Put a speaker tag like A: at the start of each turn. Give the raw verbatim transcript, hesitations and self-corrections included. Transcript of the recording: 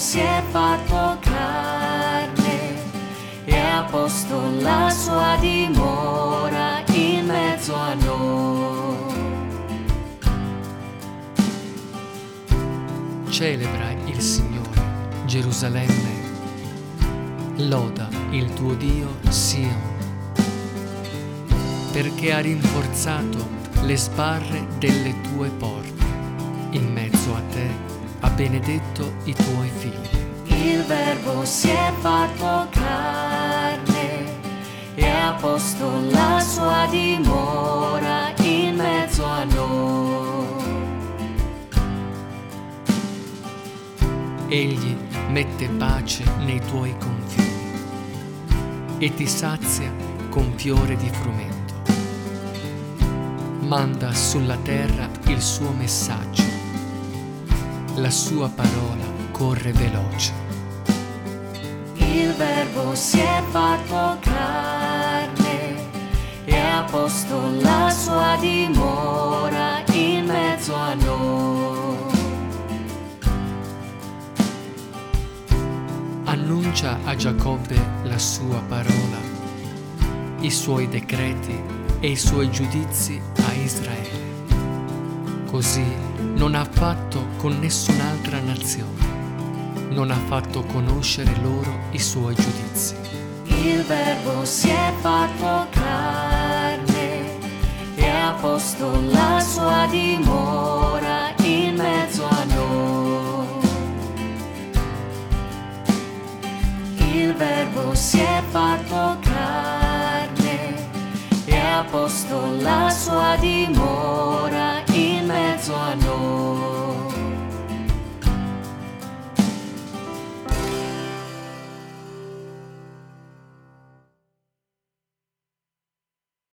A: si è fatto carne e ha posto la sua dimora in mezzo a noi.
B: Celebra il Signore, Gerusalemme, loda il tuo Dio Sion, perché ha rinforzato le sbarre delle tue porte, in mezzo a te ha benedetto i tuoi figli.
A: Il Verbo si è fatto carne e ha posto la sua dimora in mezzo a noi.
B: Egli mette pace nei tuoi confini e ti sazia con fiore di frumento. Manda sulla terra il suo messaggio, la sua parola corre veloce.
A: Il Verbo si è fatto carne e ha posto la sua dimora in mezzo a noi.
B: Annuncia a Giacobbe la sua parola, i suoi decreti e i suoi giudizi a Israele. Così non ha fatto con nessun'altra nazione, non ha fatto conoscere loro i suoi giudizi.
A: Il Verbo si è fatto carne e ha posto la sua dimora in mezzo a noi. Il Verbo si è fatto carne e ha posto la sua dimora in mezzo a noi.